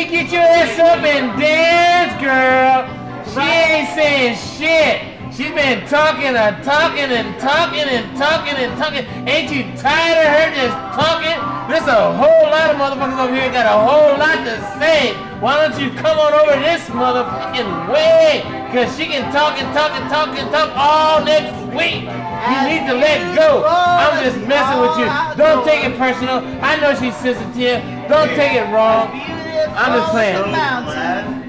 ain't get your ass up and dance, girl. She ain't saying shit. She's been talking and talking and talking and talking and talking. Ain't you tired of her just talking? There's a whole lot of motherfuckers over here got a whole lot to say. Why don't you come on over this motherfucking way? Because she can talk and talk and talk and talk all next week. You need to let go. I'm just messing with you. Don't take it personal. I know she's sensitive. Don't take it wrong. I'm just playing.